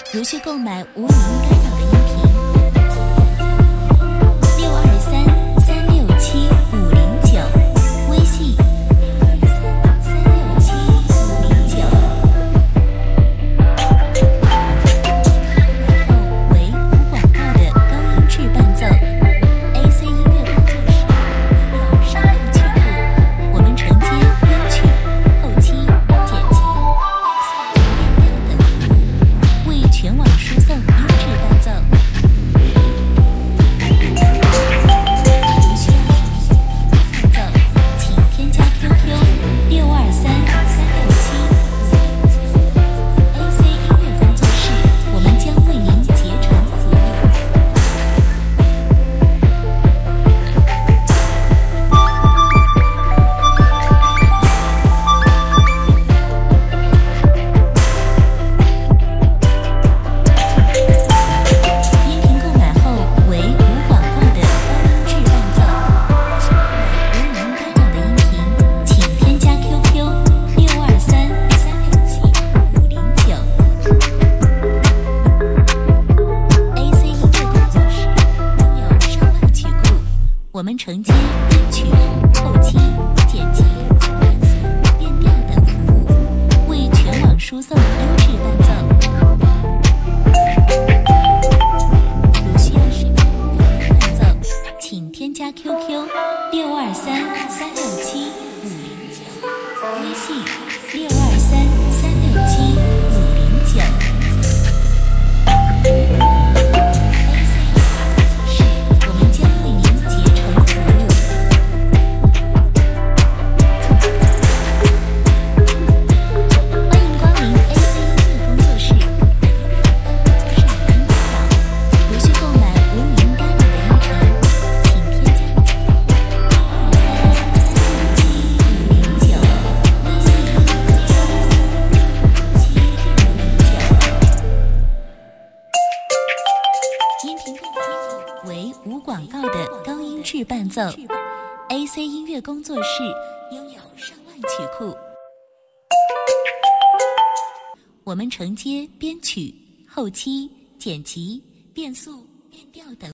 如需购买无语音干扰的音频，623-367-509，微信623-367-509。为无广告的高音质伴奏 ，AC 音乐工作室有上万曲库，我们承接编曲、后期、剪辑、变调等服务，为全网输送音质伴奏。如需要伴奏，请添加 QQ 623-367-509，AC 音乐工作室，我们将为您竭诚服务。音频购买后为无广告的高音质伴奏。需购买无语音干扰的音频，请添加 QQ 623-367-509。AC 音乐工作室拥有上万曲库，我们承接编曲、后期、剪辑、变调等服务，为全网输送优质伴奏。如需要视频伴奏，请添加 QQ 623-367-509，微信623-367-509。是，我们将为您竭诚服务。欢迎光临 AC 音乐工作室，如需购买无语音干扰的音频，请添加623-367-509，微信623-367-509。音频购买后为无广告的高音质伴奏。AC 音乐工作室拥有上万曲库，我们承接编曲、后期、剪辑、变速、变调等。